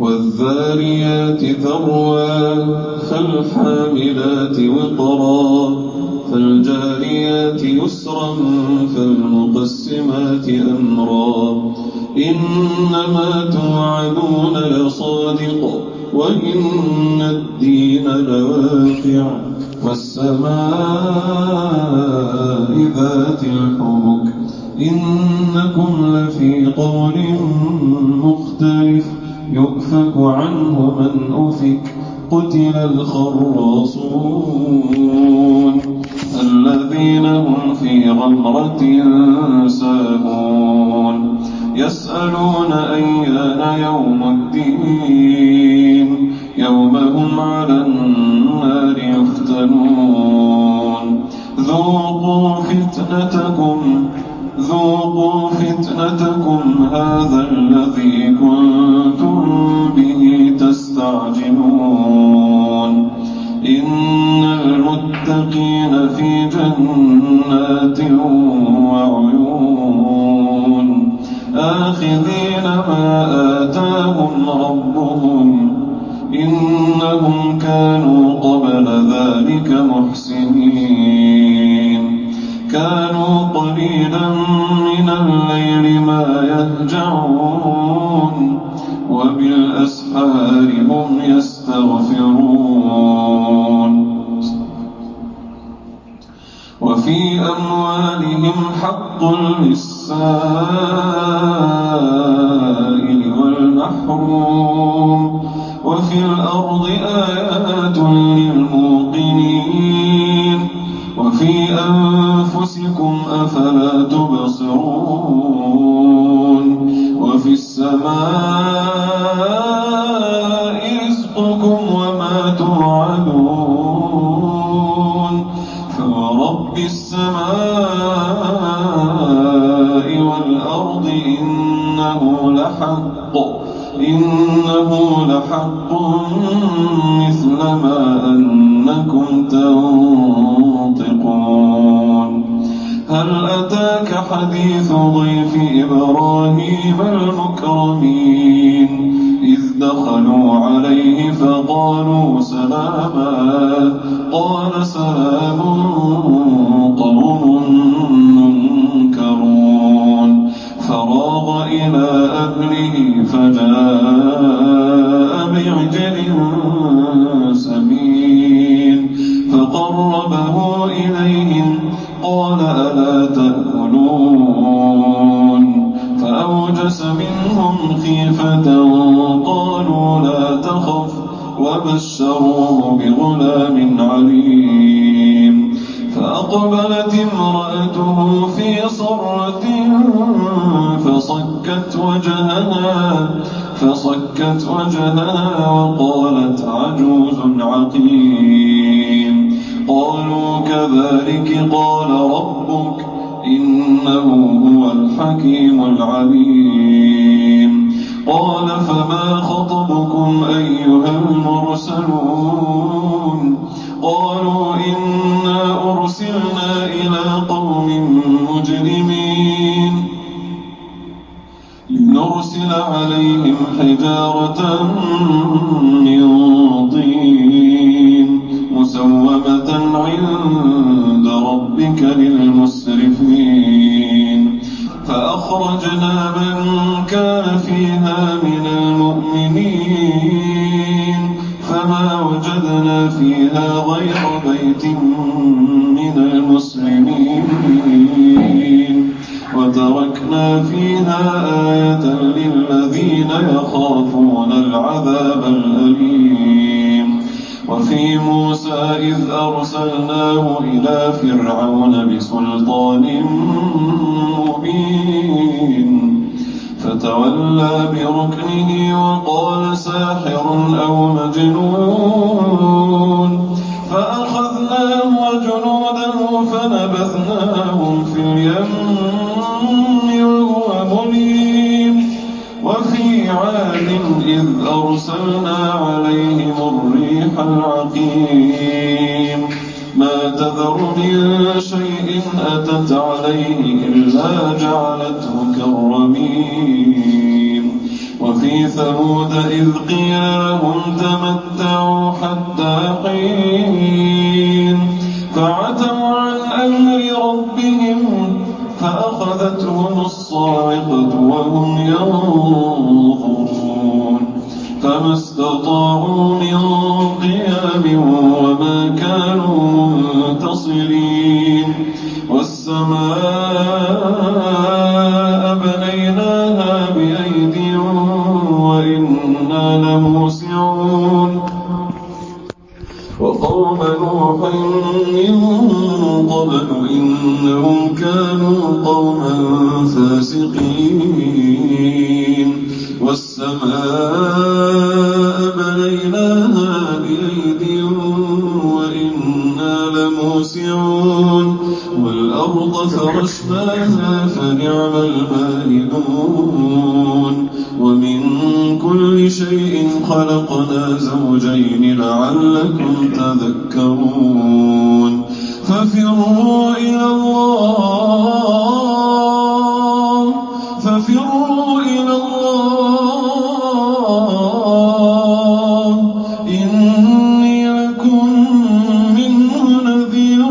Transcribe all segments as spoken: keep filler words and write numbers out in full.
والذاريات ذروا فالحاملات وقرا فالجاريات يسرا فالمقسمات أمرا إنما توعدون لصادق وإن الدين لواقع والسماء ذات الحبك إنكم لفي قول مختلف يؤفك عنه من أفك قتل الخراصون الذين هم في غمرة ساهون يسألون أيان يوم الدين يوم هم على النار يفتنون ذوقوا فتنتكم ذوقوا فتنتكم هذا الذي كنتم به تستعجلون إن المتقين في جنات وعيون آخذين ما آتاهم ربهم إنهم كانوا قبل ذلك محسنين كانوا قليلا من الليل ما يهجعون وبالأسحار هم يستغفرون وفي أموالهم حق للسائل والمحروم وفي الأرض آيات للموقنين وفي أنفسكم أفلا تبصرون وفي السماء رزقكم وما توعدون فورب السماء والأرض إنه لحق إنه لحق مثل ما أنكم تنطقون هل أتاك حديث ضيف إبراهيم المكرمين إذ دخلوا عليه فقالوا سلاما قال سلام قوم منكرون فراغ إلى أهله فجاء بعجل سمين فقربه إليهم قال ألا تأكلون فأوجس منهم خيفة قالوا لا تخف وبشروه بغلام عليم فأقبلت امرأته في صرة فصكت وجهها فصكت وجهها وقالت عجوز عقيم قالوا كذلك قال ربك إنه هو الحكيم العليم قال فما خطبكم أيها المرسلون قالوا إنا أرسلنا إلى قوم مجرمين لنرسل عليهم حجارة من طين مسومة عند ربك للمسرفين فأخرجنا من كان فيها من المؤمنين فما وجدنا فيها غير بيت من المسلمين وتركنا فيها آية للذين يخافون العذاب الأليم وفي موسى إذ أرسلناه إلى فرعون بسلطان مبين فتولى بركنه وقال ساحر أو مجنون فأخذناه وجنوده فنبذناهم في اليم وهو مليم وفي عاد إذ أرسلنا عليهم الريح العقيم ما تذر من شيء أتت عليه إلا جعلته كالرميم وفي وفي ثمود إذ قيل لهم تمتعوا حتى حين فعتوا عن أمر ربهم فأخذتهم الصاعقة وهم ينظرون فما استطاعوا من قيام وما كانوا منتصرين والسماء بنيناها بأيد وإنا لموسعون وقوم نوح من قبل إنهم كانوا قوما فاسقين والسماء بنيناها بأيد وإنا لموسعون والأرض فرشناها فنعم الماهدون ومن كل شيء خلقنا زوجين لعلكم تذكرون ففروا إلى الله ففروا إلى الله إني لكم منه نذير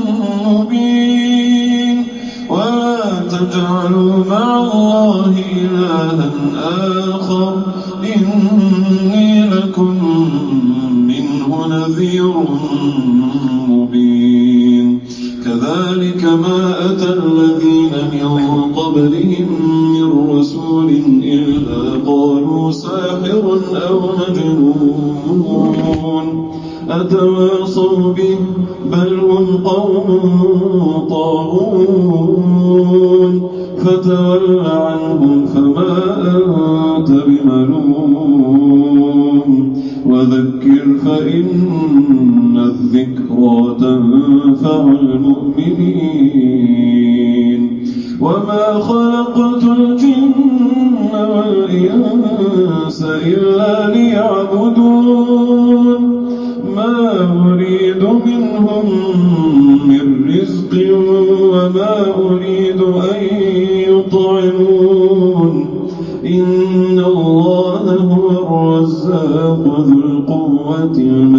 مبين ولا تجعلوا مع الله إلها آخر إني لكم منه نذير مبين كذلك ما أتى الذين من قبلهم من رسول إلا قالوا ساحر أو مجنون أتواصوا به بل هم قوم طاغون فتول عنهم فما أنت بملوم وذكر فإن الذكرى تنفع المؤمنين وما خلقت الجن والإنس إلا ليعبدون ما أريد منهم من رزق وما أريد أن يطعمون إن الله هو الرزاق ذو القوة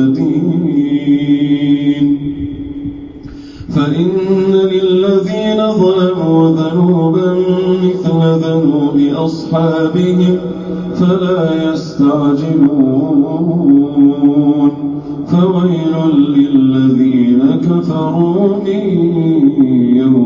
المتين فإن للذين ظلموا ذنوبا مثل ذنوب أصحابهم فلا يستعجلون فويل للذين كفروا من يوم